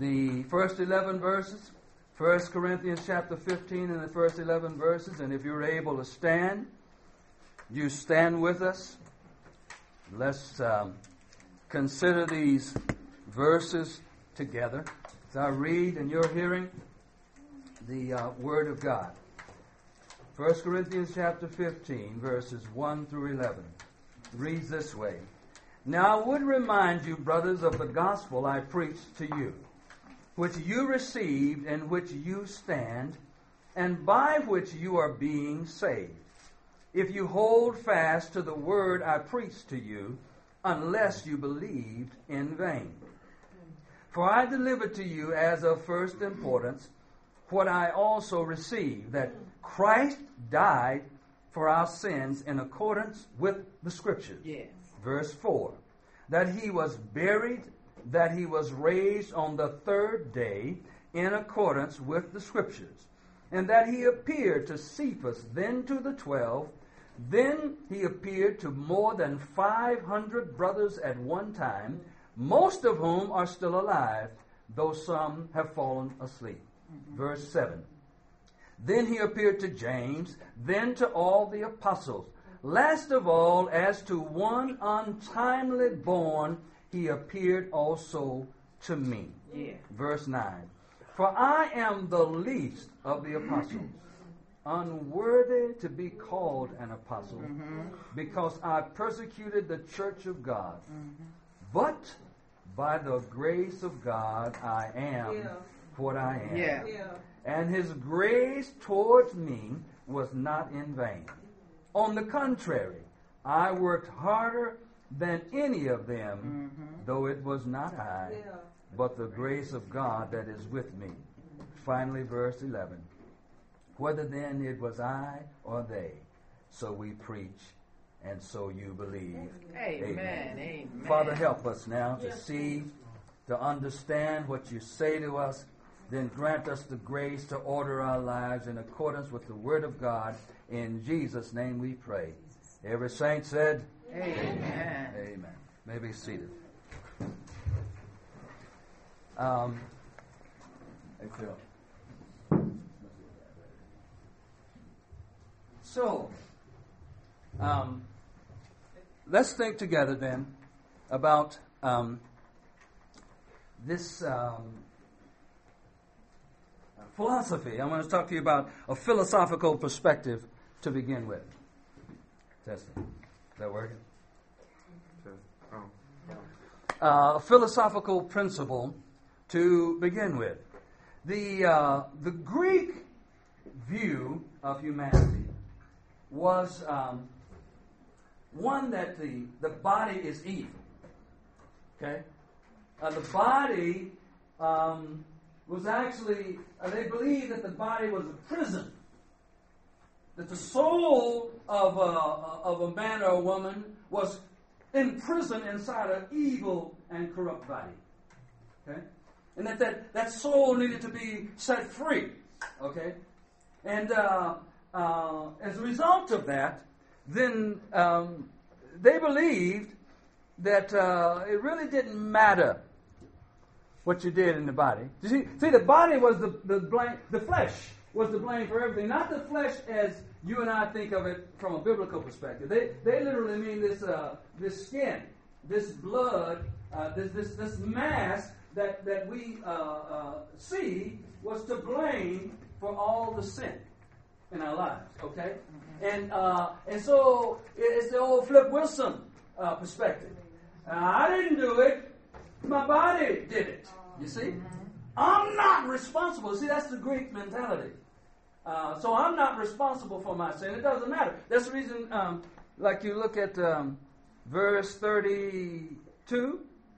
the first 11 verses, 1 Corinthians chapter 15 and the first 11 verses. And if you're able to stand, you stand with us. Let's consider these verses together as I read and you're hearing the Word of God. 1 Corinthians chapter 15, verses 1 through 11. Reads this way. Now I would remind you, brothers, of the gospel I preached to you, which you received, in which you stand, and by which you are being saved, if you hold fast to the word I preached to you, unless you believed in vain. For I delivered to you as of first importance what I also received, that Christ died for our sins in accordance with the Scriptures. Yes. Verse 4, that he was buried, that he was raised on the third day in accordance with the Scriptures, and that he appeared to Cephas, then to the 12, then he appeared to more than 500 brothers at one time, most of whom are still alive, though some have fallen asleep. Verse 7. Then he appeared to James, then to all the apostles. Last of all, as to one untimely born, he appeared also to me. Yeah. Verse 9. For I am the least of the apostles, unworthy to be called an apostle, because I persecuted the church of God. But by the grace of God, I am what I am. Yeah. And his grace towards me was not in vain. On the contrary, I worked harder than any of them, though it was not I, but the grace of God that is with me. Finally, verse 11. Whether then it was I or they, so we preach, and so you believe. Amen. Amen. Father, help us now to see, to understand what you say to us. Then grant us the grace to order our lives in accordance with the Word of God. In Jesus' name we pray. Every saint said, Amen. Amen. May be seated. Hey, Phil. So, let's think together then about this philosophy. I want to talk to you about a philosophical perspective to begin with. Testing. Is that working? A philosophical principle to begin with. The Greek view of humanity was one that the body is evil. Okay? The body was actually, they believed that the body was a prison. That the soul of a man or a woman was imprisoned inside an evil and corrupt body. Okay? And that soul needed to be set free. Okay? And as a result of that, then they believed that it really didn't matter what you did in the body. You see, the body was the blame. The flesh was the blame for everything. Not the flesh as you and I think of it from a biblical perspective. They literally mean this skin, this blood, this mass that we see was to blame for all the sin in our lives. Okay, and so it's the old Flip Wilson perspective. I didn't do it. My body did it. You see? I'm not responsible. See, that's the Greek mentality. So I'm not responsible for my sin. It doesn't matter. That's the reason, like you look at verse 32.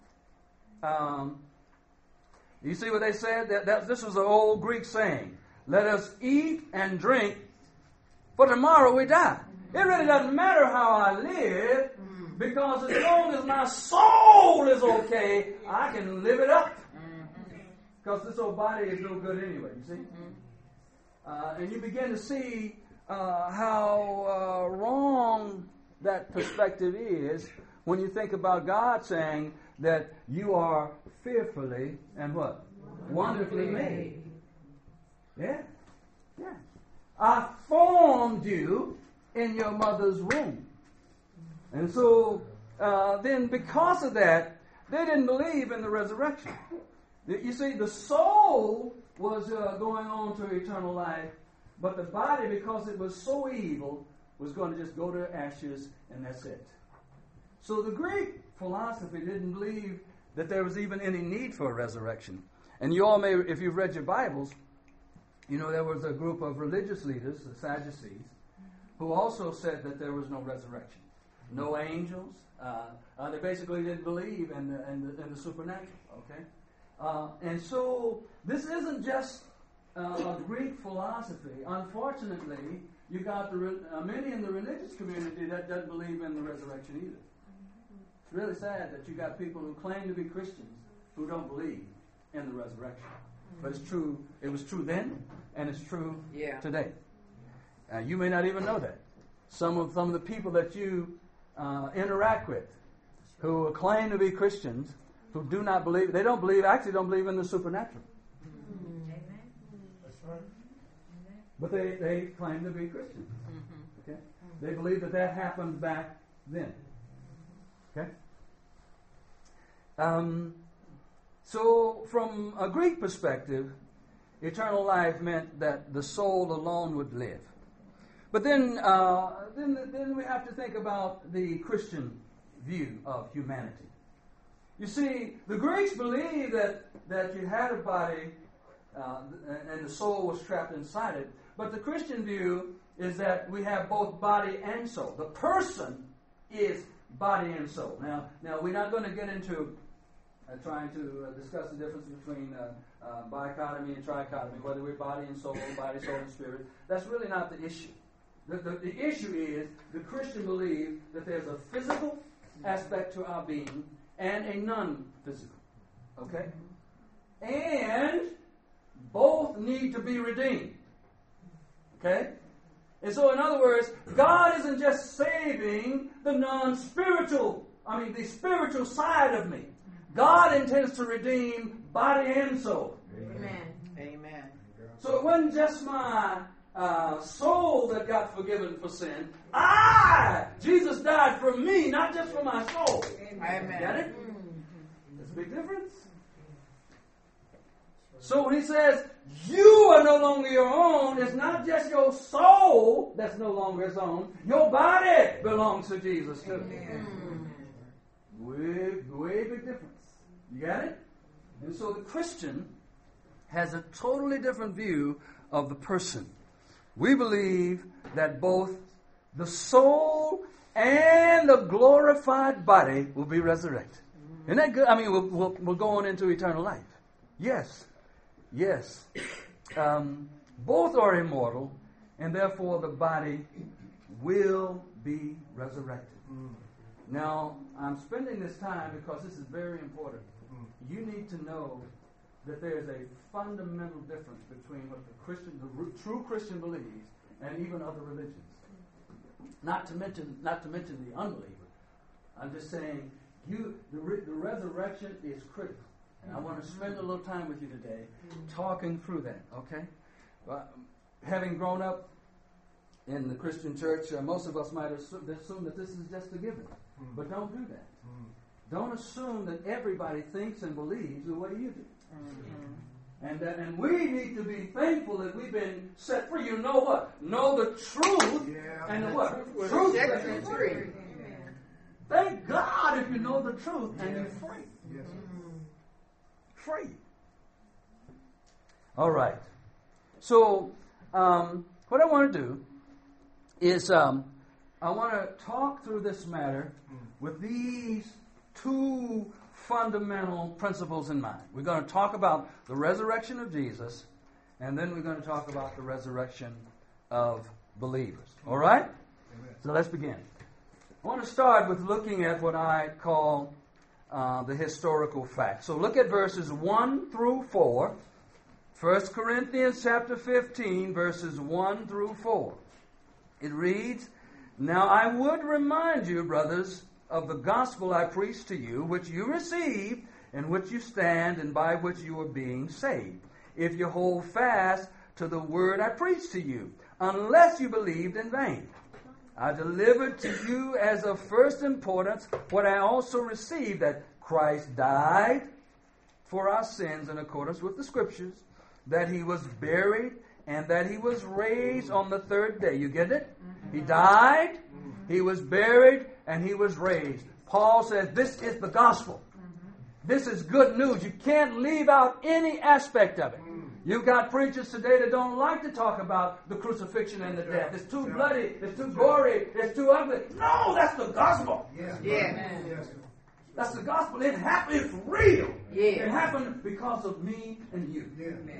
You see what they said? This was an old Greek saying. Let us eat and drink, for tomorrow we die. It really doesn't matter how I live, because as long as my soul is okay, I can live it up. Because this old body is no good anyway, you see? And you begin to see how wrong that perspective is when you think about God saying that you are fearfully and what? wonderfully made. Yeah. Yeah. I formed you in your mother's womb. And so then because of that, they didn't believe in the resurrection. You see, the soul was going on to eternal life, but the body, because it was so evil, was going to just go to ashes, and that's it. So the Greek philosophy didn't believe that there was even any need for a resurrection. And you all may, if you've read your Bibles, you know there was a group of religious leaders, the Sadducees, who also said that there was no resurrection, no angels. They basically didn't believe in the supernatural. Okay, and so this isn't just a Greek philosophy. Unfortunately, you got many in the religious community that doesn't believe in the resurrection either. It's really sad that you got people who claim to be Christians who don't believe in the resurrection. But it's true. It was true then, and it's true today. You may not even know that. Some of the people that you interact with, who claim to be Christians, who do not believe, they don't believe in the supernatural. That's right. But they claim to be Christians. Okay? They believe that happened back then. Okay? So from a Greek perspective, eternal life meant that the soul alone would live. But then we have to think about the Christian view of humanity. You see, the Greeks believed that you had a body and the soul was trapped inside it. But the Christian view is that we have both body and soul. The person is body and soul. Now we're not going to get into trying to discuss the difference between bichotomy and trichotomy, whether we're body and soul, body, soul, and spirit. That's really not the issue. The issue is the Christian believes that there's a physical aspect to our being and a non-physical. Okay? And both need to be redeemed. Okay? And so in other words, God isn't just saving the spiritual side of me. God intends to redeem body and soul. Amen. So it wasn't just my soul that got forgiven for sin. Jesus died for me, not just for my soul. Amen. Get it? There's a big difference. So when he says, you are no longer your own, it's not just your soul that's no longer his own. Your body belongs to Jesus too. Way big difference. You got it? And so the Christian has a totally different view of the person. We believe that both the soul and the glorified body will be resurrected. Isn't that good? I mean, we'll go on into eternal life. Yes. Both are immortal, and therefore the body will be resurrected. Now, I'm spending this time because this is very important. You need to know that there's a fundamental difference between what the true Christian believes, and even other religions. Not to mention the unbeliever. I'm just saying, the resurrection is critical, and I want to spend a little time with you today talking through that. Okay? Having grown up in the Christian church, most of us might assume that this is just a given, but don't do that. Don't assume that everybody thinks and believes the way you do. And we need to be thankful that we've been set free. You know what? Know the truth. And the what? Truth sets you free. Thank God if you know the truth and you're free. Free. All right. So, what I want to do is I want to talk through this matter with these two fundamental principles in mind. We're going to talk about the resurrection of Jesus, and then we're going to talk about the resurrection of believers. All right? Amen. So let's begin. I want to start with looking at what I call the historical facts. So look at verses 1 through 4. 1 Corinthians chapter 15, verses 1 through 4. It reads, "Now I would remind you, brothers, of the gospel I preached to you, which you received, in which you stand and by which you are being saved, if you hold fast to the word I preached to you, unless you believed in vain. I delivered to you as of first importance what I also received, that Christ died for our sins in accordance with the Scriptures, that he was buried, and that he was raised on the third day. You get it? He died, he was buried, and he was raised. Paul says this is the gospel. This is good news. You can't leave out any aspect of it. You've got preachers today that don't like to talk about the crucifixion and the death. It's too bloody, it's too gory, it's too ugly. No, that's the gospel. That's the gospel. It happened. It's real. It happened because of me and you.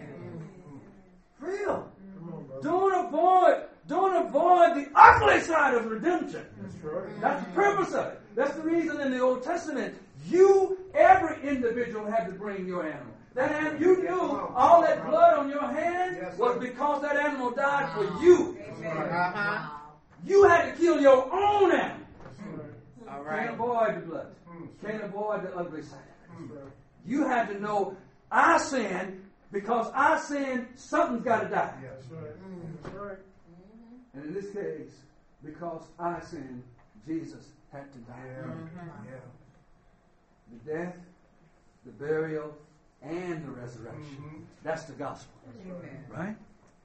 Real. Don't avoid the ugly side of redemption. That's the purpose of it. That's the reason in the Old Testament, every individual had to bring your animal. That animal, you knew all that blood on your hand was because that animal died for you. You had to kill your own animal. Can't avoid the blood. Can't avoid the ugly side of it. You had to know, I sinned. Because I sinned, something's got to die. That's right. And in this case, because I sinned, Jesus had to die. The death, the burial, and the resurrection. That's the gospel. Right?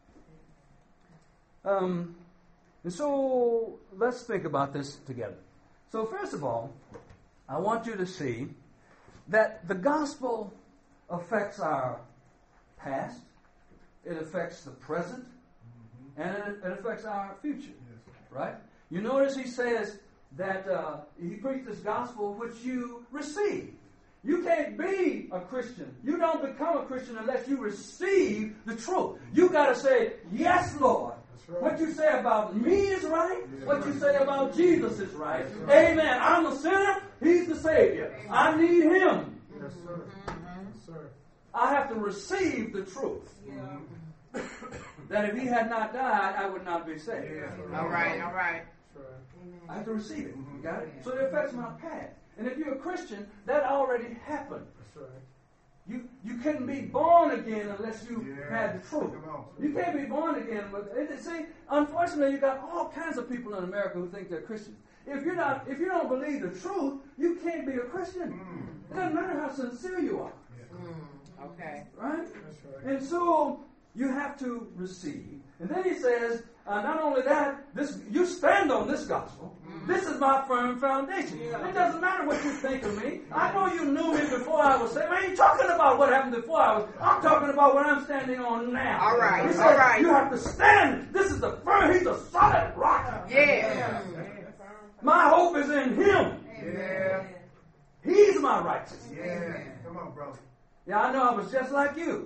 And so, let's think about this together. So, first of all, I want you to see that the gospel affects our past, it affects the present, and it affects our future. Right? You notice he says that he preached this gospel which you receive. You can't be a Christian. You don't become a Christian unless you receive the truth. You got to say, yes, Lord. Right. What you say about me is right. What you say about Jesus is right. Amen. I'm a sinner. He's the Savior. I need Him. Yes, sir. Yes, sir. I have to receive the truth. That if He had not died, I would not be saved. All right. I have to receive it. You got it? So it affects my past. And if you're a Christian, that already happened. That's right. You couldn't be born again unless you had the truth. You can't be born again. See, unfortunately, you got all kinds of people in America who think they're Christians. If you don't believe the truth, you can't be a Christian. It doesn't matter how sincere you are. Okay. Right? And so you have to receive. And then he says, not only that, you stand on this gospel. This is my firm foundation. It doesn't matter what you think of me. I know you knew me before I was saved. I ain't talking about what happened before I'm talking about what I'm standing on now. All right. He says, you have to stand. This is the firm. He's a solid rock. Yeah. My hope is in Him. Yeah. He's my righteousness. Yeah. Come on, brother. Yeah, I know I was just like you.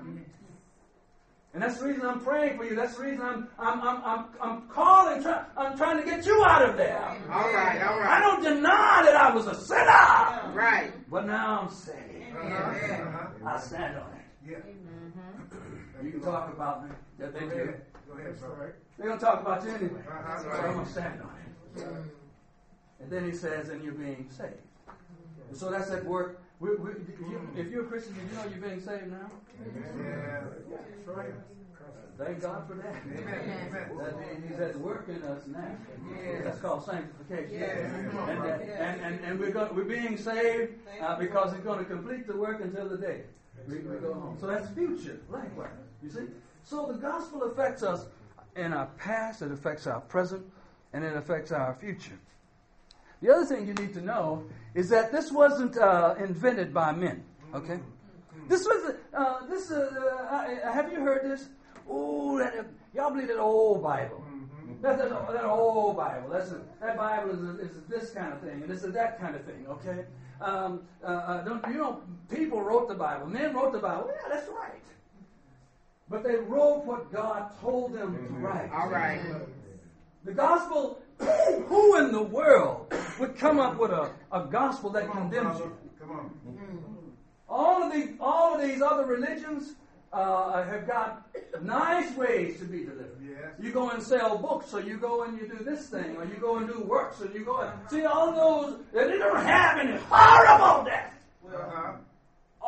And that's the reason I'm praying for you. That's the reason I'm calling. I'm trying to get you out of there. All right. I don't deny that I was a sinner. Right. But now I'm saved. I stand on it. Yeah. You can talk about me. That they do. Go ahead, bro. They're going to talk about you anyway. So I'm going to stand on it. And then he says, and you're being saved. And so that's at work. If you're a Christian, you know you're being saved now? Yeah. That's right. Thank God for that. Amen. He's at work in us now. That's called sanctification. And we're being saved because He's going to complete the work until the day we go home. So that's future, likewise. You see? So the gospel affects us in our past, it affects our present, and it affects our future. The other thing you need to know is that this wasn't invented by men. Okay, this was have you heard this? Oh, y'all believe that old Bible? That old Bible. That Bible is this kind of thing, and this is that kind of thing. Okay, people wrote the Bible. Men wrote the Bible. Yeah, that's right. But they wrote what God told them to write. All right. The gospel. Who in the world would come up with a gospel that condemns you? Come on. All of these other religions have got nice ways to be delivered. Yes. You go and sell books, or you go and you do this thing, or you go and do works, or you go and see all those. They don't have any horrible death.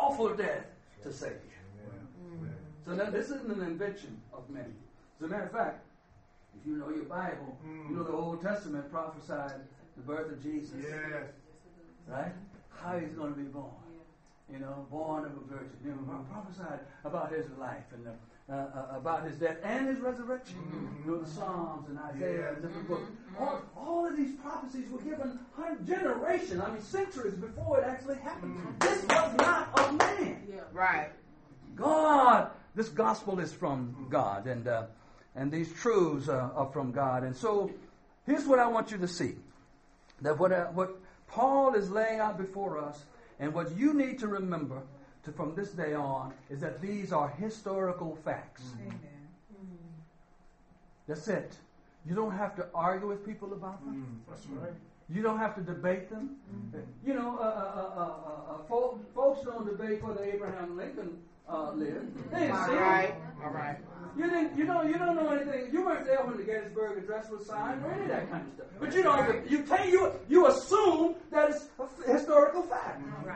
awful death to save you. So now, this isn't an invention of men. As a matter of fact, if you know your Bible, you know the Old Testament prophesied the birth of Jesus. Yes. Right? How he's going to be born. You know, born of a virgin. You know, prophesied about his life and about his death and his resurrection. You know, the Psalms and Isaiah and different books. All of these prophecies were given generations, centuries before it actually happened. This was not of man. Right. God, this gospel is from God, and these truths are from God. And so, here's what I want you to see: that what Paul is laying out before us, and what you need to remember from this day on, is that these are historical facts. Amen. That's it. You don't have to argue with people about them. That's right. You don't have to debate them. You know, folks don't debate whether Abraham Lincoln lived. They didn't see him. All right. You don't know anything. You weren't there when the Gettysburg Address was signed or any of that kind of stuff. But you know, you assume that it's a historical fact. Right.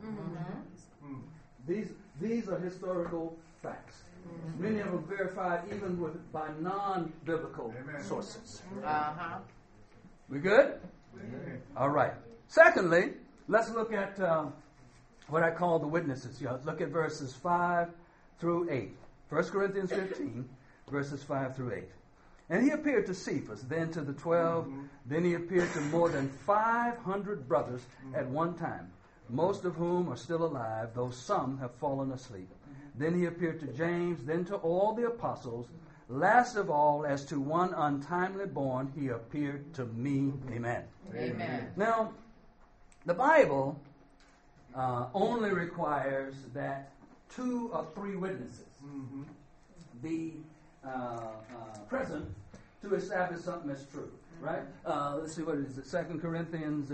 These are historical facts. Many of them verified even by non-biblical sources. We good? All right. Secondly, let's look at what I call the witnesses. Look at verses 5 through 8. 1 Corinthians 15, verses 5 through 8. And he appeared to Cephas, then to the 12. Then he appeared to more than 500 brothers at one time, most of whom are still alive, though some have fallen asleep. Then he appeared to James, then to all the apostles. Last of all, as to one untimely born, he appeared to me. Amen. Amen. Now, the Bible only requires that 2 or 3 witnesses be present to establish something as true, right? Let's see, what is it? 2 Corinthians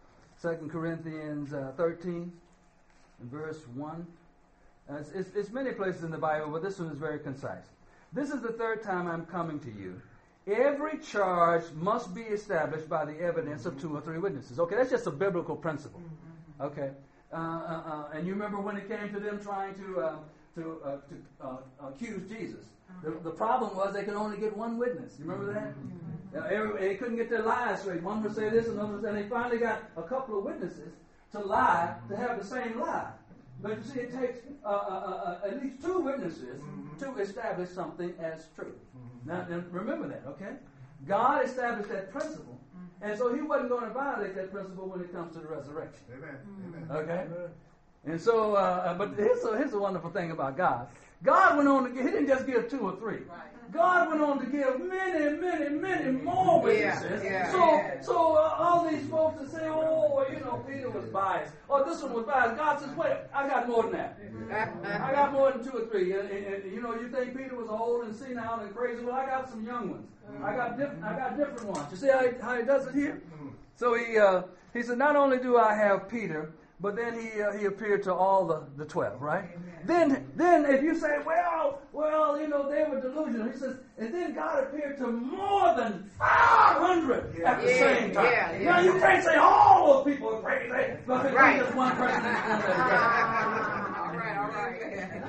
13 and verse 1. It's many places in the Bible, but this one is very concise. This is the third time I'm coming to you. Every charge must be established by the evidence of 2 or 3 witnesses. Okay, that's just a biblical principle. Okay, and you remember when it came to them trying to accuse Jesus. The problem was they could only get one witness. You remember that? They couldn't get their lies straight. One would say this, and another would say, and they finally got a couple of witnesses to lie, to have the same lie. But you see, it takes at least 2 witnesses to establish something as true. Now, remember that, okay? God established that principle, and so he wasn't going to violate that principle when it comes to the resurrection. Amen. Okay? And so, but here's the wonderful thing about God. God went on to give, he didn't just give 2 or 3. God went on to give many more witnesses. So all these folks that say, oh, you know, Peter was biased, or this one was biased, God says, wait, I got more than that. I got more than 2 or 3. And you know, you think Peter was old and senile and crazy. Well, I got some young ones. I got different ones. You see how he does it here? So he said, not only do I have Peter, but then he appeared to all the 12, right? Then if you say, well, you know, they were delusional. He says, and then God appeared to more than 500 at the same time. Now you can't say all those people are crazy, but if it's just one person. All right.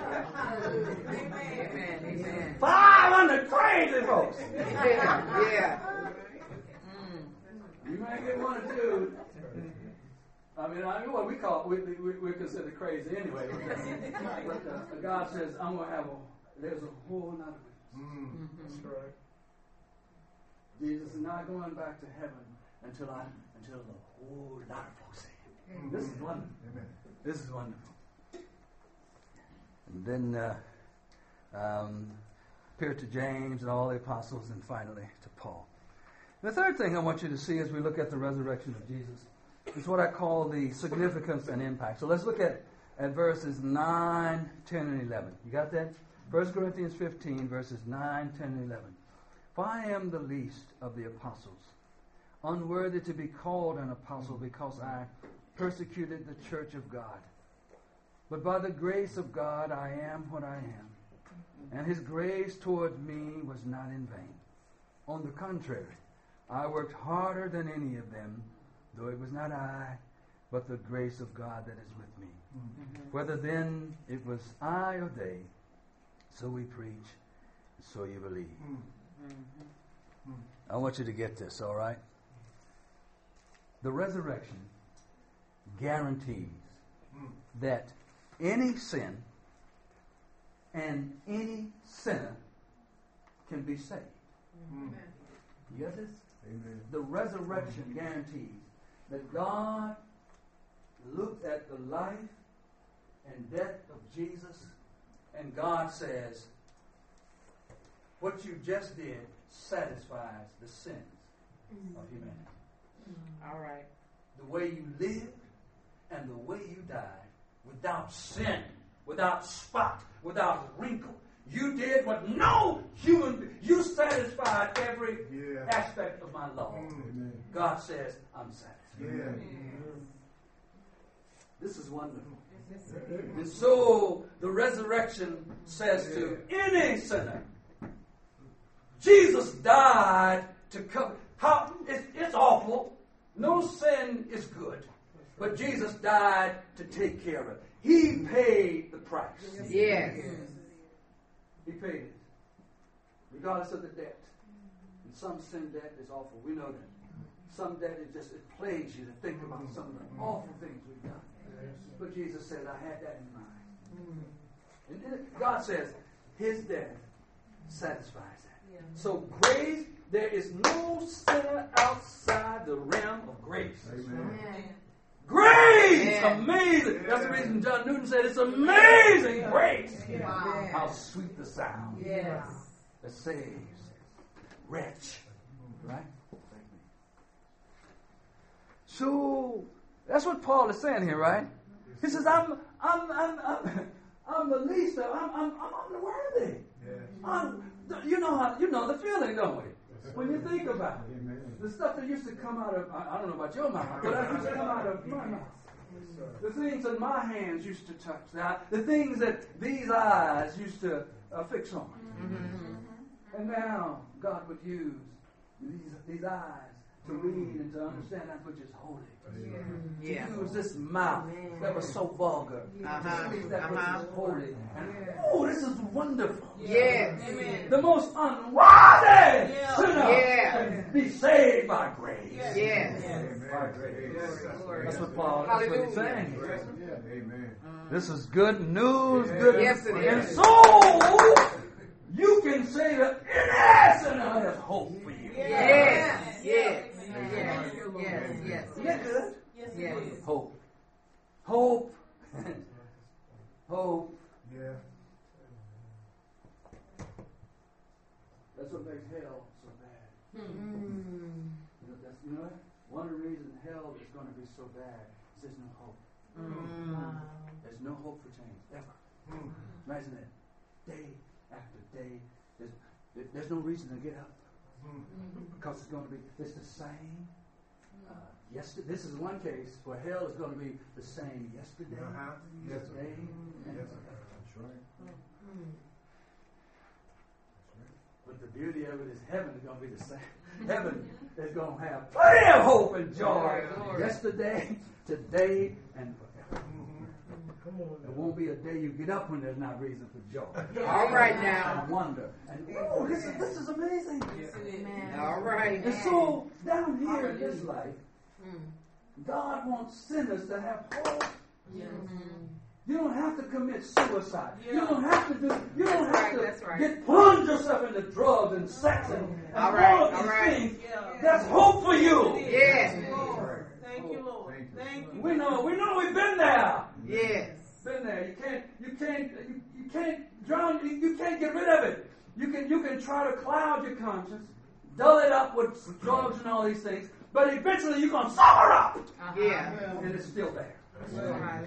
Amen. 500 crazy folks. Yeah. You might get 1 or 2. I mean, what we call we're considered crazy anyway. But God says, I'm going to have there's a whole lot of witnesses. That's right. Jesus is not going back to heaven until a whole lot of folks say it. This is wonderful. Amen. This is wonderful. And then appeared to James and all the apostles, and finally to Paul. The third thing I want you to see as we look at the resurrection of Jesus is what I call the significance and impact. So let's look at verses 9, 10, and 11. You got that? 1 Corinthians 15, verses 9, 10, and 11. For I am the least of the apostles, unworthy to be called an apostle because I persecuted the church of God. But by the grace of God I am what I am, and his grace toward me was not in vain. On the contrary, I worked harder than any of them, though it was not I, but the grace of God that is with me. Whether then it was I or they, so we preach, so you believe. I want you to get this, all right? The resurrection guarantees that any sin and any sinner can be saved. You get this? Amen. The resurrection guarantees that God looked at the life and death of Jesus, and God says, what you just did satisfies the sins of humanity. All right. The way you lived and the way you died, without sin, without spot, without wrinkle. You did what no human, you satisfied every aspect of my law. God says, I'm satisfied. This is wonderful. And so the resurrection says to any sinner, Jesus died to cover. It's awful. No sin is good. But Jesus died to take care of it. He paid the price. Yes. He paid it. Regardless of the debt. And some sin debt is awful. We know that. Some debt it plagues you to think about some of the awful things we've done. But Jesus said, I had that in mind. And God says, His death satisfies that. So grace, there is no sinner outside the realm of grace. Amen. Grace! Amen. Amazing. That's the reason John Newton said it's amazing grace. Wow. How sweet the sound Yes. that saves wretch. Right? So that's what Paul is saying here, right? He says, I'm the least of, I'm unworthy. You know the feeling, don't we? When you think about it, the stuff that used to come out of, I don't know about your mouth, but that used to come out of my mouth. The things that my hands used to touch, the things that these eyes used to fix on. And now God would use these eyes to read and to understand that which is holy. Yeah. To use this mouth that was so vulgar to speak that which is holy. And this is wonderful. Yes. The most unworthy sinner Yeah. can be saved by grace. Yes. By grace. Glory. That's what Paul is saying. Amen. This is good news. Good Yes, it And is. so you can say that any sinner has hope for you. Yes. Yes. Yes. Yes. Yes. Isn't that good? Yes. Hope. Hope. Hope. Yeah. That's what makes hell so bad. You know what? One of the reasons hell is going to be so bad is there's no hope. There's no hope for change, ever. Imagine that. Day after day. There's no reason to get up. Because it's going to be, it's the same. This is one case where hell is going to be the same yesterday, Yes, today, and Yes, forever. that's right. But the beauty of it is heaven is going to be the same. Heaven is going to have plenty of hope and joy. Glory. Yesterday, today, and forever. There won't be a day you get up when there's not reason for joy. All right now. And wonder. And this is amazing. All right. And so down here in this life, God wants sinners to have hope. You don't have to commit suicide. You don't have to That's right. get plunge yourself into drugs and sex and All all right, of these all right. things. There's hope for you. Yes. Thank you, Lord. Thank you. We know we've been there. Yes. Been there. You can't drown. You can't get rid of it. You can try to cloud your conscience, dull it up with drugs and all these things, but eventually you're gonna suffer up, Yeah. and it's still there. Right.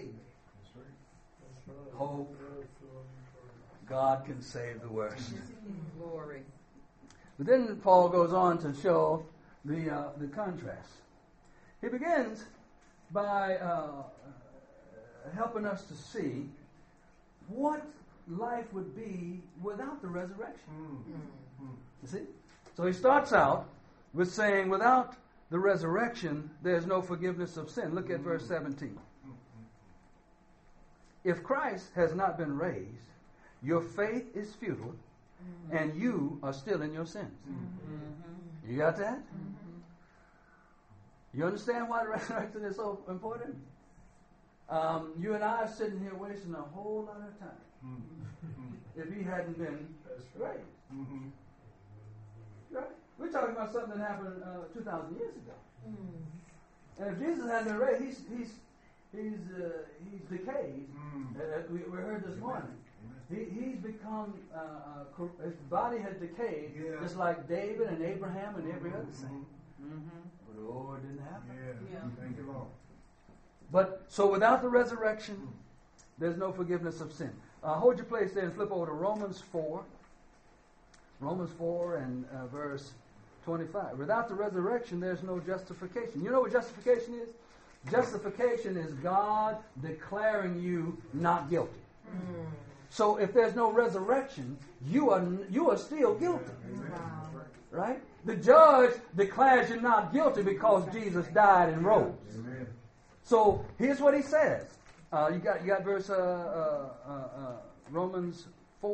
Hope. God can save the worst. Glory. But then Paul goes on to show the contrast. He begins by helping us to see what life would be without the resurrection. You see? So he starts out with saying, without the resurrection, there's no forgiveness of sin. Look at verse 17. If Christ has not been raised, your faith is futile, and you are still in your sins. You got that? You understand why the resurrection is so important? You and I are sitting here wasting a whole lot of time if he hadn't been raised. Right? We're talking about something that happened 2,000 years ago. And if Jesus hadn't been raised, he's decayed. We heard this morning. He's become, his body has decayed, just like David and Abraham and every other saint. But it didn't happen. Thank you, Lord. But so without the resurrection, there's no forgiveness of sin. Hold your place there and flip over to Romans 4. Romans 4 and verse 25. Without the resurrection, there's no justification. You know what justification is? Justification is God declaring you not guilty. So if there's no resurrection, you are still guilty. Right? The judge declares you not guilty because Jesus died and rose. Amen. So here's what he says. You got verse Romans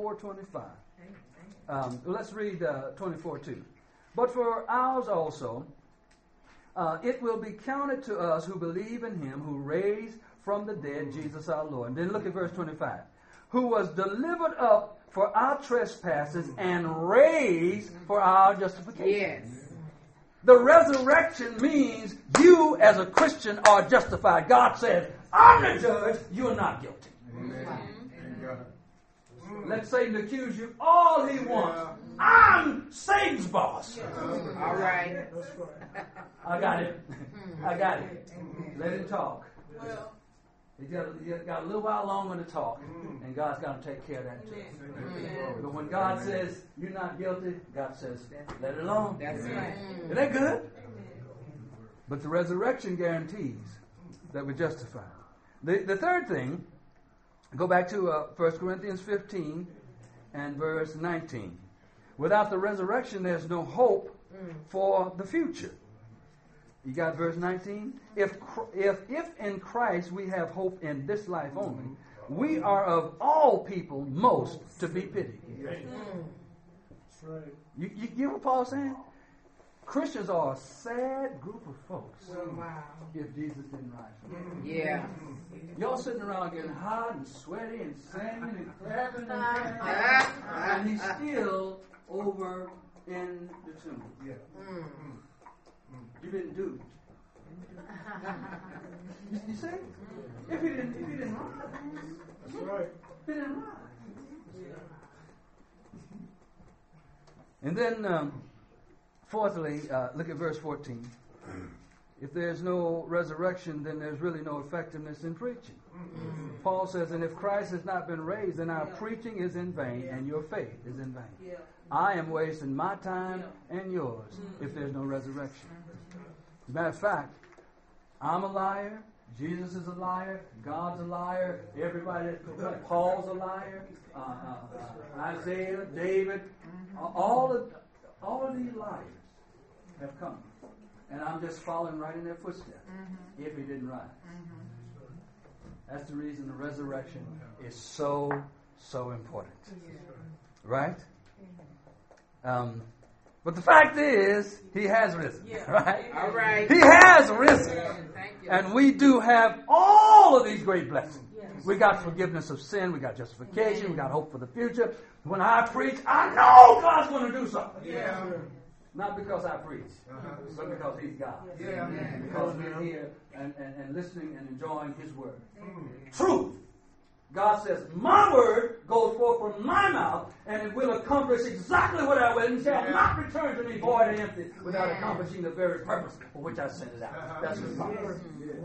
4:25. Let's read 24 too. But for ours also, it will be counted to us who believe in him who raised from the dead Jesus our Lord. And then look at verse 25. Who was delivered up for our trespasses and raised for our justification. Yes. The resurrection means you as a Christian are justified. God says, I'm the judge, you're not guilty. Amen. Thank God. Let Satan accuse you all he wants. I'm Satan's boss. All right. I got it. I got it. Let him talk. Well, He's got a little while longer to talk, and God's going to take care of that too. But when God says you're not guilty, God says let it alone. That's right. Isn't that good? But the resurrection guarantees that we're justified. The third thing, go back to 1 Corinthians 15 and verse 19. Without the resurrection, there's no hope for the future. You got verse 19? If in Christ we have hope in this life only, we are of all people most to be pitied. That's right. You hear what Paul's saying? Christians are a sad group of folks Wow. if Jesus didn't rise from the dead. Yeah. Y'all sitting around getting hot and sweaty and singing and clapping and he's still over in the tomb. Yeah. You didn't do it. You see? If he didn't rise. That's right. He didn't rise. And then, fourthly, look at verse 14. If there's no resurrection, then there's really no effectiveness in preaching. Paul says, and if Christ has not been raised, then our preaching is in vain and your faith is in vain. I am wasting my time and yours if there's no resurrection. As a matter of fact, I'm a liar. Jesus is a liar. God's a liar. Everybody, Paul's a liar. Isaiah, David, all of these liars have come, and I'm just following right in their footsteps. If he didn't rise, that's the reason the resurrection is so important, right? But the fact is, he has risen, right? All right. He has risen. And we do have all of these great blessings. We got forgiveness of sin. We got justification. We got hope for the future. When I preach, I know God's going to do something. Yeah. Not because I preach, but because he's God. Yeah. Because we're here and listening and enjoying his word. Truth. God says, my word goes forth from my mouth, and it will accomplish exactly what I will, and shall not return to me void and empty, without accomplishing the very purpose for which I sent it out. That's his promise.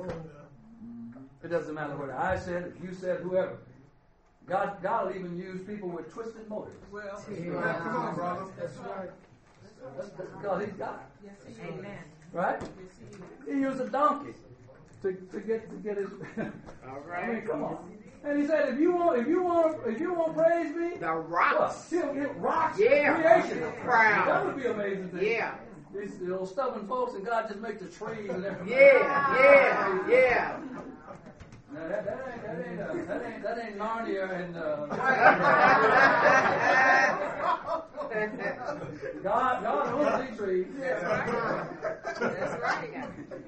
It doesn't matter what I said, if you said, whoever. God will even use people with twisted motives. well, Come on, brother. That's right. That's because he's God. Amen. Right? He used a donkey to get his. All I mean, right. come on. And he said, if you want praise me, The rocks. he'll get rocks. Yeah. Creation. Proud. That would be amazing. Thing. Yeah. these little stubborn folks, and God just makes the trees and everything. Yeah. Now, that ain't Narnia and God owns these trees. That's right.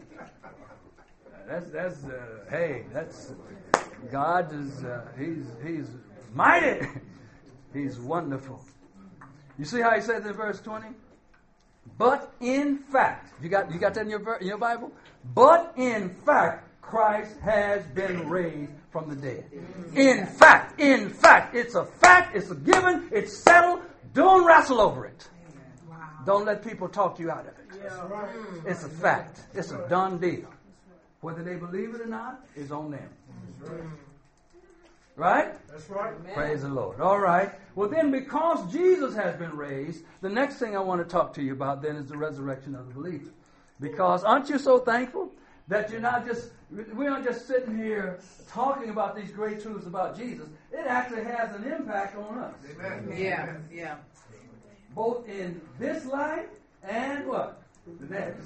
That's God is he's mighty. He's wonderful. You see how he says in verse 20? But in fact, you got that in your Bible? But in fact, Christ has been raised from the dead. In fact, it's a fact, it's a given, it's settled. Don't wrestle over it. Don't let people talk you out of it. It's a fact. It's a done deal. Whether they believe it or not is on them. Right? That's right. Praise the Lord. All right. Well, then, because Jesus has been raised, the next thing I want to talk to you about then is the resurrection of the believer. Because aren't you so thankful that we aren't just sitting here talking about these great truths about Jesus. It actually has an impact on us. Amen. Yeah. Both in this life and what? The next.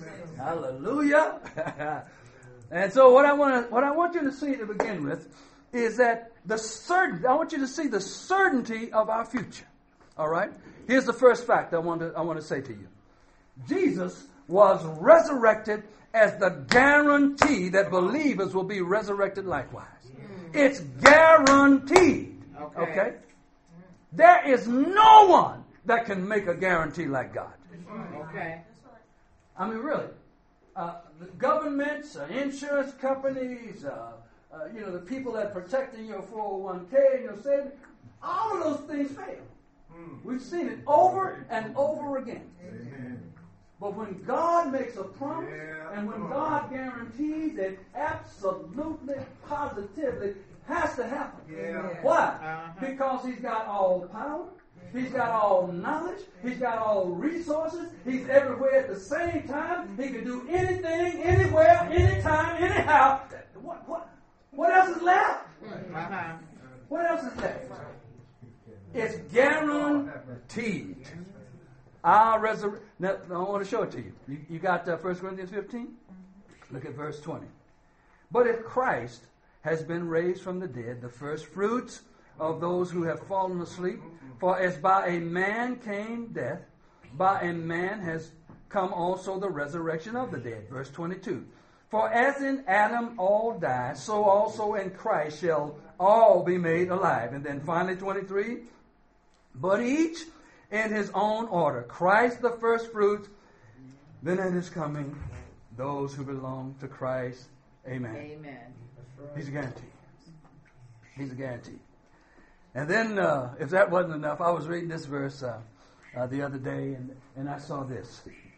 Hallelujah. And so what I want you to see to begin with is that I want you to see the certainty of our future. All right? Here's the first fact I want to say to you. Jesus was resurrected as the guarantee that believers will be resurrected likewise. It's guaranteed. Okay? There is no one that can make a guarantee like God. Okay. I mean, really. The governments, insurance companies, the people that are protecting your 401k and your savings, all of those things fail. We've seen it over and over again. But when God makes a promise and when God guarantees, it absolutely, positively has to happen. Why? Because He's got all the power. He's got all knowledge. He's got all resources. He's everywhere at the same time. He can do anything, anywhere, anytime, anyhow. What else is left? What else is left? It's guaranteed. Our resurrection. Now, I want to show it to you. You got 1 Corinthians 15? Look at verse 20. But if Christ has been raised from the dead, the first fruits of those who have fallen asleep, for as by a man came death, by a man has come also the resurrection of the dead. Verse 22. For as in Adam all die, so also in Christ shall all be made alive. And then finally 23. But each in his own order. Christ the first fruits, then at his coming, those who belong to Christ. Amen. He's a guarantee. He's a guarantee. And then, if that wasn't enough, I was reading this verse the other day, and I saw this.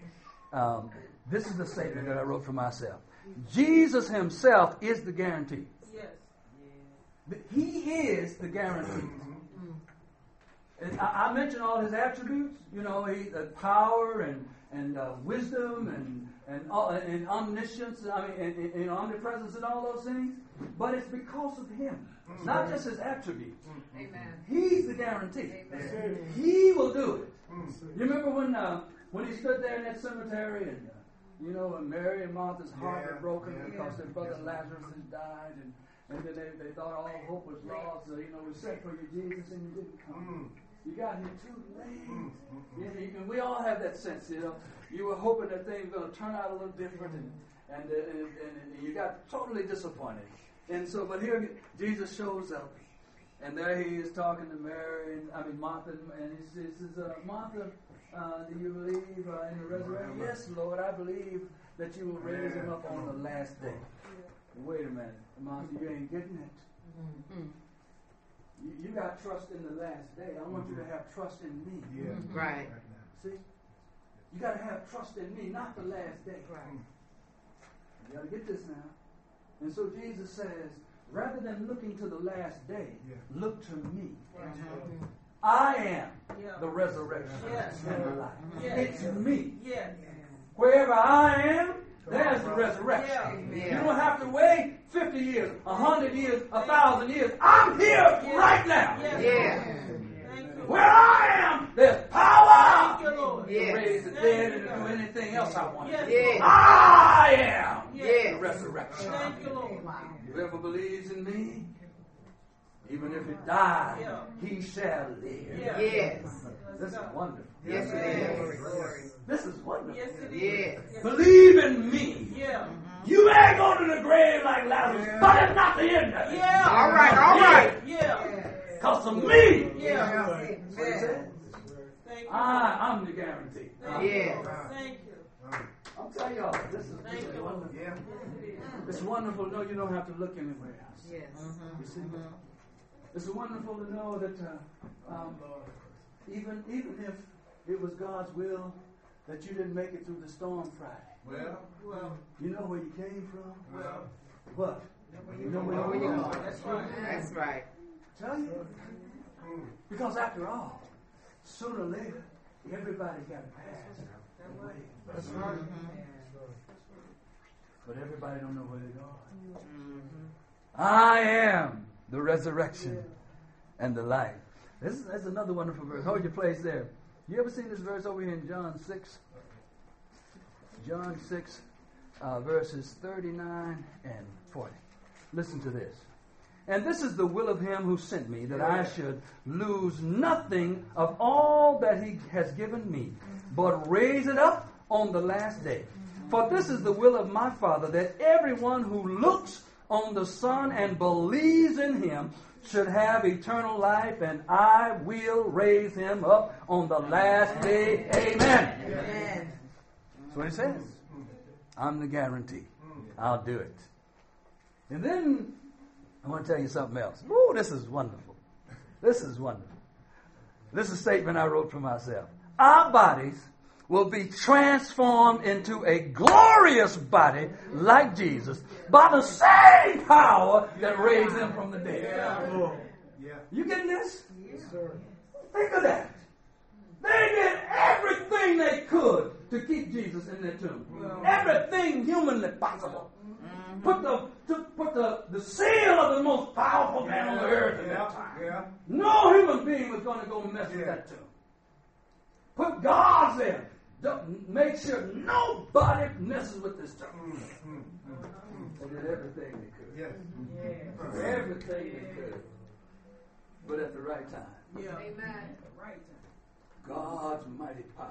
This is the statement that I wrote for myself. Jesus himself is the guarantee. Yes. He is the guarantee. And I mentioned all his attributes. You know, power and wisdom and omniscience. I mean, and omnipresence and all those things. But it's because of him, not just his attributes. Amen. He's the guarantee. Amen. He will do it. You remember when he stood there in that cemetery and and Mary and Martha's heart were broken because their brother Lazarus had died, and then they thought all hope was lost. We sent for you, Jesus, and you didn't come. You got here too late. And we all have that sense, You were hoping that things were going to turn out a little different, and you got totally disappointed. And so, but here Jesus shows up, and there he is talking to Martha, and he says, Martha, do you believe in the resurrection? Yes, Lord, I believe that you will raise him up on the last day. Wait a minute, Martha, you ain't getting it. You got trust in the last day. I want you to have trust in me. Yeah. Right. See? You got to have trust in me, not the last day. Right. You got to get this now. And so Jesus says, rather than looking to the last day, look to me. I am the resurrection and the life. It's me. Wherever I am, there's the resurrection. You don't have to wait 50 years, 100 years, 1,000 years. I'm here right now. Where I am, there's power to raise the dead and to do anything Yes. I am Yes. the resurrection. Thank you, Lord. Whoever believes in me, even if he dies, he shall live. Yes. This is wonderful. Yes, it is. This is wonderful. Yes, it is. Yes. Believe in me. Yeah. You ain't going to the grave like Lazarus, but it's not the end of it. Yeah. All right, all right. Yeah. Because of me. Yeah. What he said. Thank you. I'm the guarantee. Yes. Thank you. I'll tell y'all, this is wonderful. It's wonderful to know you don't have to look anywhere else. Yes. You see? It's wonderful to know that even if it was God's will that you didn't make it through the storm Friday. Well, You know where you came from? well. What? You know where Where you're you going. going? That's right. That's right. Tell you. Because after all, sooner or later, everybody's got to pass that way. That's right. But everybody don't know where they're going. I am the resurrection and the life. That's another wonderful verse. Hold your place there. You ever seen this verse over here in John 6? John 6, verses 39 and 40. Listen to this. And this is the will of him who sent me, that I should lose nothing of all that he has given me, but raise it up on the last day. For this is the will of my Father, that everyone who looks on the Son and believes in him should have eternal life, and I will raise him up on the last day. Amen. Amen. That's what he says. I'm the guarantee. I'll do it. And then I want to tell you something else. Ooh, this is wonderful. This is wonderful. This is a statement I wrote for myself. Our bodies will be transformed into a glorious body like Jesus by the same power that raised him from the dead. You getting this? Yes, sir. Think of that. They did everything they could to keep Jesus in their tomb. Everything humanly possible. Put the seal of the most powerful man on the earth at that time. No human being was going to go mess with that tomb. Put guards there. Make sure nobody messes with this tomb. They did everything they could. Everything they could. But at the right time. Yeah. Amen. God's mighty power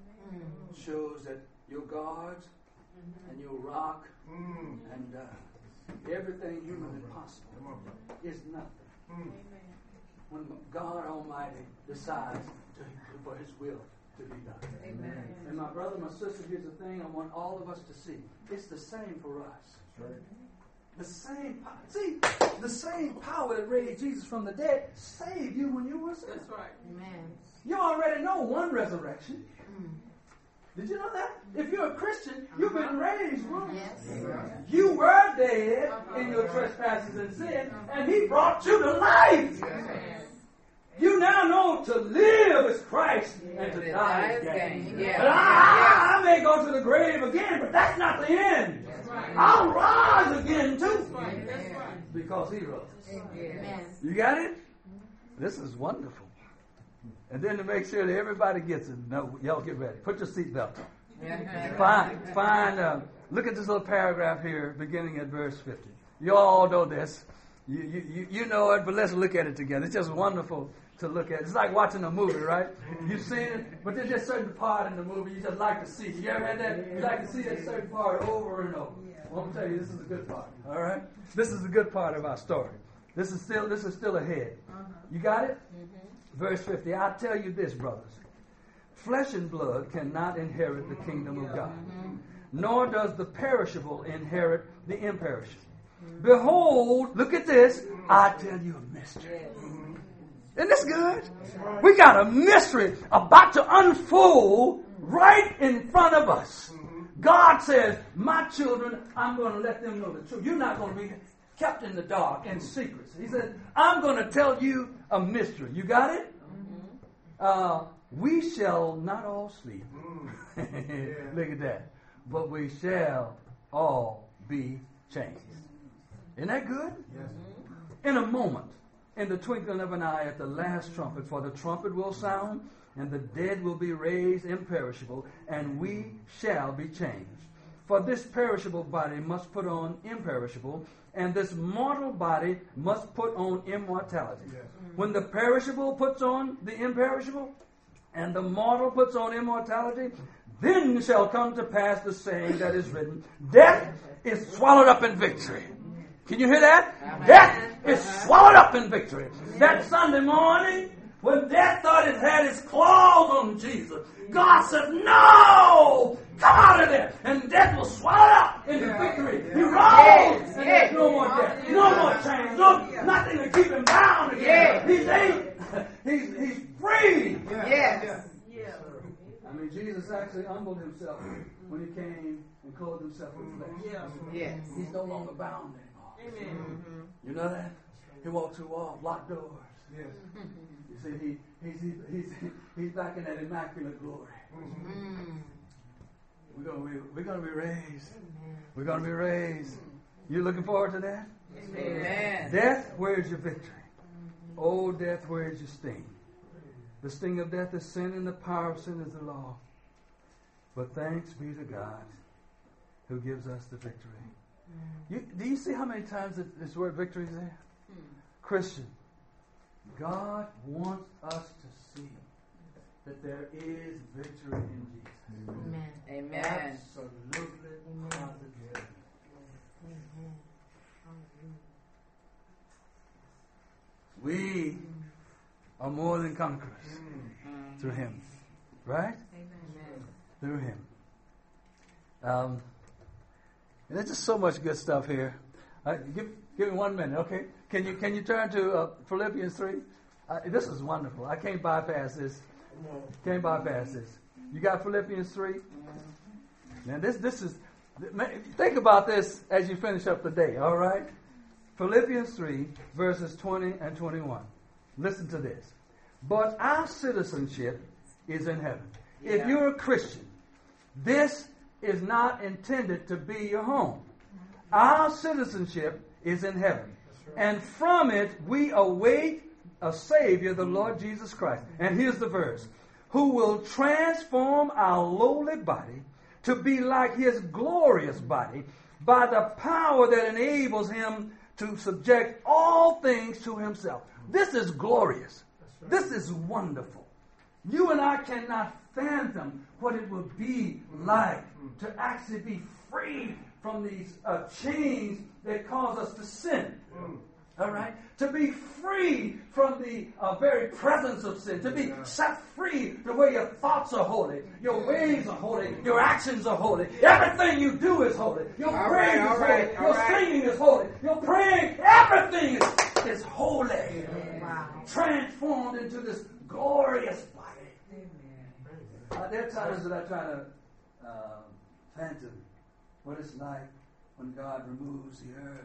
shows that your guards and your rock and everything humanly possible is nothing. When God Almighty decides for his will to be done. Amen. And my brother, my sister, here's the thing I want all of us to see. It's the same for us. The same power. See, the same power that raised Jesus from the dead saved you when you were sick. That's right. Amen. You already know one resurrection. Did you know that? If you're a Christian, you've been raised once. Yes. You were dead in your trespasses and sin, and he brought you to life. You now know to live is Christ and to die is gain. But I may go to the grave again, but that's not the end. I'll rise again too. Because he rose. Amen. You got it? This is wonderful. And then to make sure that everybody gets it, no, y'all get ready. Put your seatbelt on. Look at this little paragraph here, beginning at verse 50. You all know this. You know it, but let's look at it together. It's just wonderful to look at. It's like watching a movie, right? You've seen it, but there's just certain part in the movie you just like to see. You ever had that? You like to see that certain part over and over. Well, I'm going to tell you, this is a good part. All right? This is the good part of our story. This is still ahead. You got it? Verse 50. I tell you this, brothers. Flesh and blood cannot inherit the kingdom of God, nor does the perishable inherit the imperishable. Behold, look at this. I tell you a mystery. Isn't this good? We got a mystery about to unfold right in front of us. God says, my children, I'm going to let them know the truth. You're not going to be kept in the dark and secrets. He said, I'm going to tell you a mystery. You got it? We shall not all sleep. Look at that. But we shall all be changed. Isn't that good? Yes. In a moment, in the twinkling of an eye, at the last trumpet, for the trumpet will sound, and the dead will be raised imperishable, and we shall be changed. For this perishable body must put on imperishable, and this mortal body must put on immortality. Yes. When the perishable puts on the imperishable, and the mortal puts on immortality, then shall come to pass the saying that is written, death is swallowed up in victory. Can you hear that? Amen. Death is swallowed up in victory. That Sunday morning, when death thought it had its claws on Jesus, God said, no! Come out of there! And death was swallowed up into victory. He rose! And there's no more death. No more chains. Nothing to keep him bound again. He's able. He's free. Yes. I mean, Jesus actually humbled himself when he came and clothed himself with flesh. Yes. He's no longer bound anymore. Amen. You know that? He walked through walls, locked doors. Yes. You see, he's back in that immaculate glory. We're gonna be raised. We're gonna be raised. You looking forward to that? Amen. Death, where is your victory? Oh, death, where is your sting? The sting of death is sin, and the power of sin is the law. But thanks be to God who gives us the victory. Do you see how many times this word victory is there? Christian, God wants us to see that there is victory in Jesus. Amen. Amen. Absolutely, positive. We are more than conquerors through Him, right? Amen. Through Him. And there's just so much good stuff here. Give me 1 minute, okay? Can you turn to Philippians 3? This is wonderful. I can't bypass this. Can't bypass this. You got Philippians 3? Now this is. Think about this as you finish up the day. All right. Philippians 3 verses 20 and 21. Listen to this. But our citizenship is in heaven. If you're a Christian, this is not intended to be your home. Our citizenship is in heaven. And from it we await a Savior, the Lord Jesus Christ. And here's the verse. Who will transform our lowly body to be like His glorious body by the power that enables Him to subject all things to Himself. This is glorious. This is wonderful. You and I cannot fathom what it will be like to actually be free from these chains that cause us to sin. All right? To be free from the very presence of sin. To be set free to where your thoughts are holy. Your ways are holy. Your actions are holy. Everything you do is holy. Your praise is holy. Your singing is holy. Your praying, everything is holy. Wow. Transformed into this glorious body. There are times that I try to fathom what it's like when God removes the earth.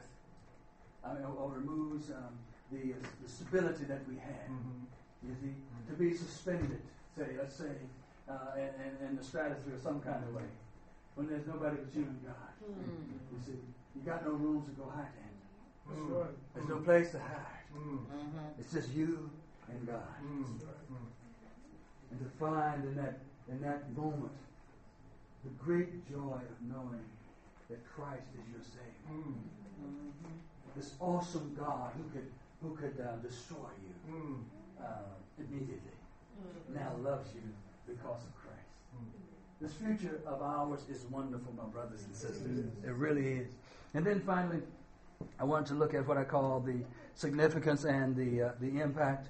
Or removes the stability that we had. You see, to be suspended, let's say, in the stratosphere some kind of way, when there's nobody but you and God. You see, you got no rooms to go hide in. That's right. There's no place to hide. It's just you and God. And to find in that moment the great joy of knowing that Christ is your Savior. This awesome God who could destroy you immediately now loves you because of Christ. This future of ours is wonderful, my brothers and sisters. It really is. And then finally, I want to look at what I call the significance and the impact.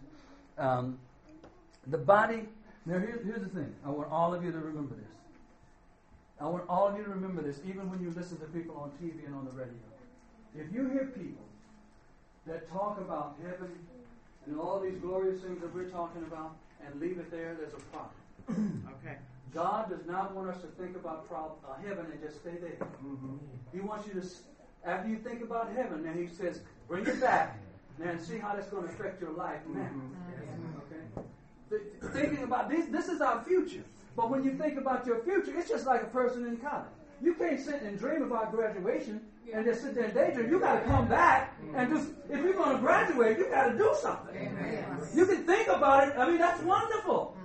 The body. Now here's the thing. I want all of you to remember this. I want all of you to remember this, even when you listen to people on TV and on the radio. If you hear people that talk about heaven and all these glorious things that we're talking about and leave it there, there's a problem. Okay. God does not want us to think about heaven and just stay there. He wants you to, after you think about heaven, now He says, bring it back now and see how that's going to affect your life now. Okay? Thinking about this is our future. But when you think about your future, it's just like a person in college. You can't sit and dream about graduation and just sit there and daydream. You got to come back and just, if you're going to graduate, you got to do something. You can think about it. I mean, that's wonderful.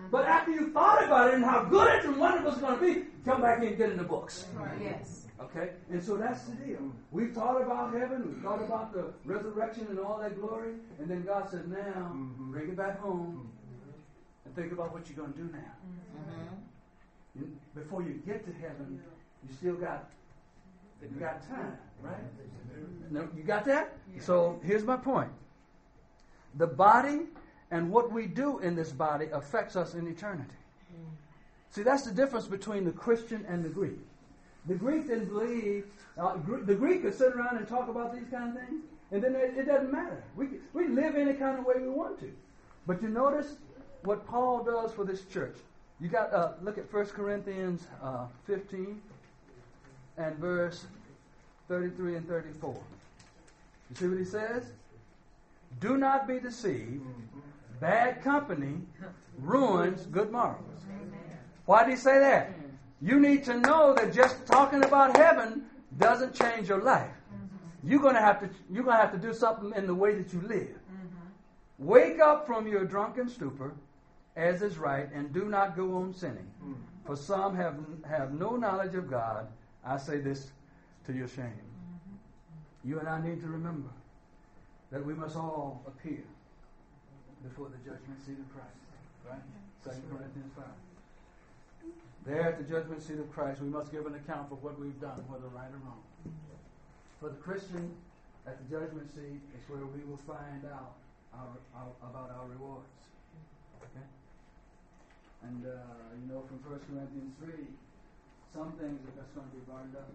But after you thought about it and how good it and wonderful it's going to be, come back and get in the books. Yes. Okay? And so that's the deal. We've thought about heaven. We've thought about the resurrection and all that glory. And then God said, now, bring it back home and think about what you're going to do now. Before you get to heaven, you still got time, right? No, you got that? So here's my point. The body and what we do in this body affects us in eternity. See, that's the difference between the Christian and the Greek. The Greek didn't believe, the Greek could sit around and talk about these kind of things, and then it doesn't matter. We live any kind of way we want to. But you notice what Paul does for this church. You got, look at 1 Corinthians 15 and verse 33 and 34. You see what he says? Do not be deceived. Bad company ruins good morals. Why did he say that? You need to know that just talking about heaven doesn't change your life. You're gonna have to do something in the way that you live. Wake up from your drunken stupor, as is right, and do not go on sinning. For some have no knowledge of God. I say this to your shame. You and I need to remember that we must all appear before the judgment seat of Christ. Right? 2 Corinthians 5. There at the judgment seat of Christ, we must give an account for what we've done, whether right or wrong. For the Christian, at the judgment seat is where we will find out about our rewards. Okay? And, from 1 Corinthians 3, some things are just going to be burned up.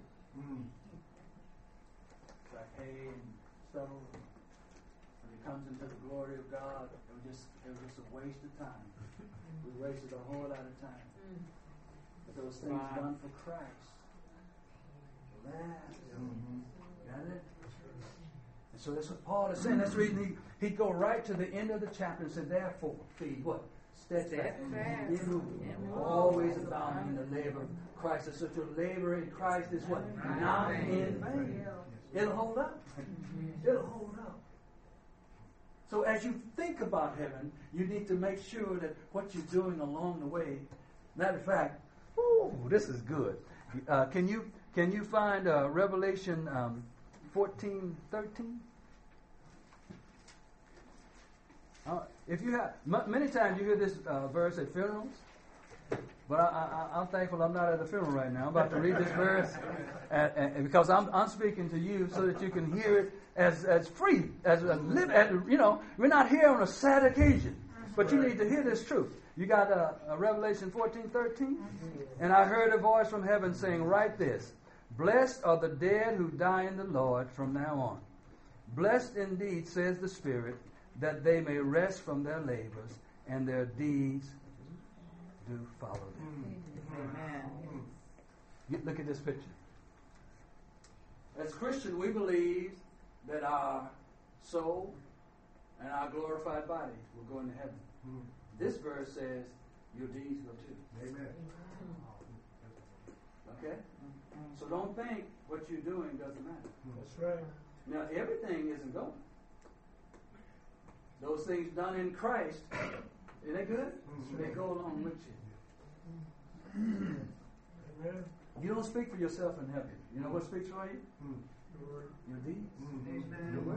Like hay and stubble. When it comes into the glory of God, it was just a waste of time. We wasted a whole lot of time. But those things done for Christ last. Got it? And so that's what Paul is saying. That's the reason he'd go right to the end of the chapter and say, therefore, be what? Steadfast. Always abounding in the labor of Christ. So your labor in Christ is what? Not in vain. It'll hold up. It'll hold up. So as you think about heaven, you need to make sure that what you're doing along the way, matter of fact, this is good. Can you find Revelation 14:13? If you have, many times you hear this verse at funerals, but I'm thankful I'm not at a funeral right now. I'm about to read this verse, and because I'm speaking to you so that you can hear it as free, as live. We're not here on a sad occasion, but you need to hear this truth. You got Revelation 14:13, and I heard a voice from heaven saying, "Write this: Blessed are the dead who die in the Lord from now on. Blessed indeed, says the Spirit, that they may rest from their labors, and their deeds do follow them." Amen. Look at this picture. As Christians, we believe that our soul and our glorified body will go into heaven. This verse says your deeds will too. Amen. Okay? So don't think what you're doing doesn't matter. That's right. Now, everything isn't going. Those things done in Christ, isn't that good? They go along with you. Amen. You don't speak for yourself in heaven. You know what speaks for you? Your deeds. Your works.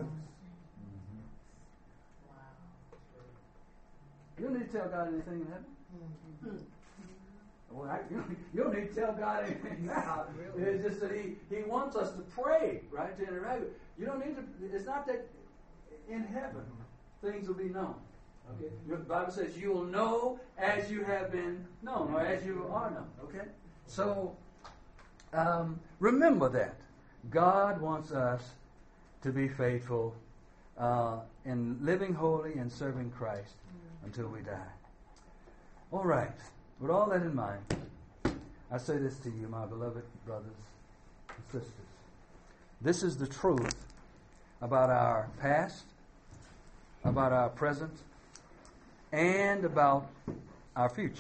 You don't need to tell God anything in heaven. Well, you don't need to tell God anything now. It's just that He wants us to pray, right? To interact with. You don't need to. It's not that in heaven things will be known. Okay. The Bible says you will know as you have been known, or as you are known. Okay. So remember that God wants us to be faithful in living holy and serving Christ until we die. All right. With all that in mind, I say this to you, my beloved brothers and sisters. This is the truth about our past, about our present, and about our future.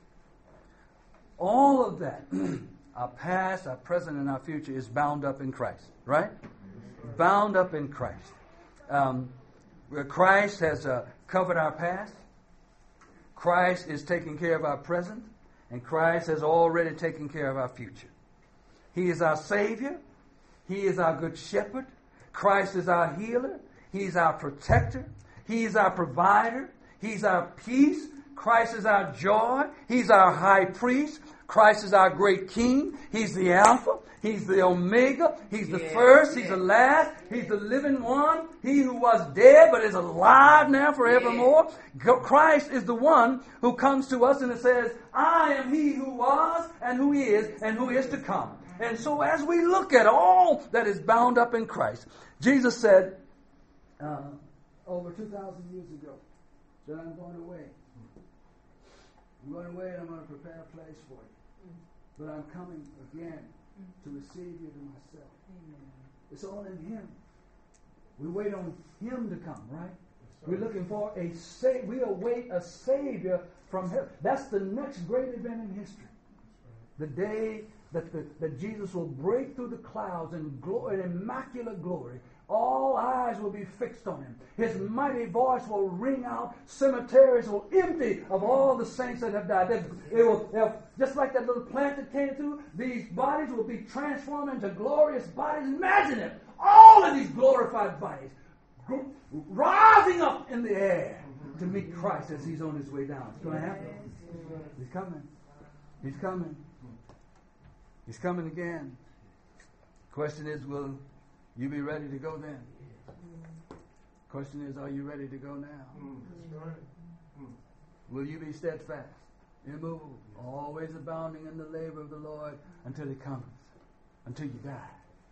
All of that, our past, our present, and our future, is bound up in Christ, right? Bound up in Christ. Where Christ has covered our past. Christ is taking care of our present, and Christ has already taken care of our future. He is our Savior. He is our good shepherd. Christ is our healer. He's our protector. He's our provider. He's our peace. Christ is our joy. He's our high priest. Christ is our great king. He's the Alpha. He's the Omega. He's the first. He's the last. He's the living one. He who was dead but is alive now forevermore. Christ is the one who comes to us and it says, I am he who was and who is and who is to come. And so as we look at all that is bound up in Christ, Jesus said over 2,000 years ago that I'm going away. I'm going away and I'm going to prepare a place for you. But I'm coming again to receive you to myself. Amen. It's all in Him. We wait on Him to come, right? We're looking for we await a Savior from heaven. That's the next great event in history. The day that Jesus will break through the clouds in glory, in immaculate glory. All eyes will be fixed on Him. His mighty voice will ring out. Cemeteries will empty of all the saints that have died. Just like that little plant that came through, these bodies will be transformed into glorious bodies. Imagine it. All of these glorified bodies rising up in the air to meet Christ as He's on His way down. It's going to happen. He's coming. He's coming. He's coming again. Question is, will you be ready to go then? Question is, are you ready to go now? Will you be steadfast, immovable, always abounding in the labor of the Lord until He comes, until you die?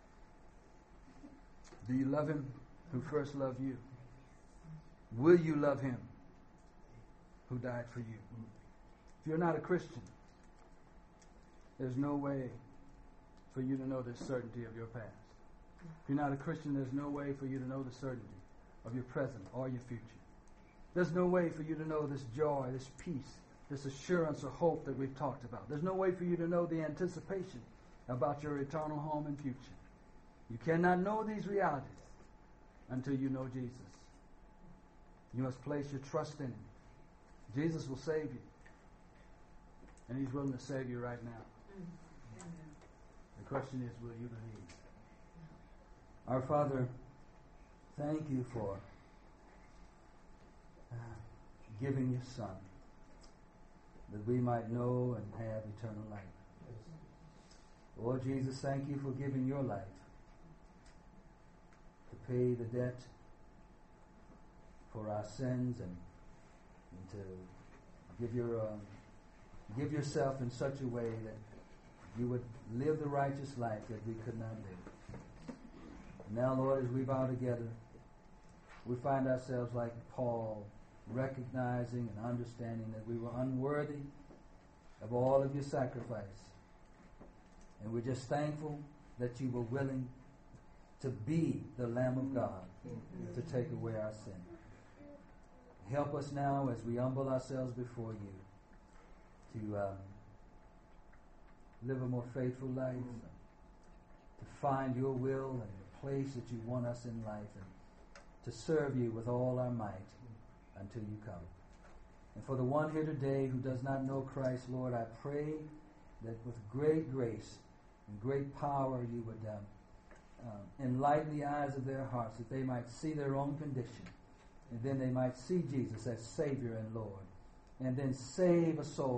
Do you love Him who first loved you? Will you love Him who died for you? If you're not a Christian, there's no way for you to know the certainty of your past. If you're not a Christian, there's no way for you to know the certainty of your present or your future. There's no way for you to know this joy, this peace, this assurance or hope that we've talked about. There's no way for you to know the anticipation about your eternal home and future. You cannot know these realities until you know Jesus. You must place your trust in Him. Jesus will save you. And He's willing to save you right now. The question is, will you believe? Our Father, thank you for giving your Son that we might know and have eternal life. Lord Jesus, thank you for giving your life to pay the debt for our sins and to give yourself in such a way that you would live the righteous life that we could not live. Now, Lord, as we bow together, we find ourselves like Paul, recognizing and understanding that we were unworthy of all of your sacrifice. And we're just thankful that you were willing to be the Lamb of God to take away our sin. Help us now as we humble ourselves before you to live a more faithful life, to find your will and the place that you want us in life, and to serve you with all our might until you come. And for the one here today who does not know Christ, Lord, I pray that with great grace and great power you would enlighten the eyes of their hearts, that they might see their own condition, and then they might see Jesus as Savior and Lord, and then save a soul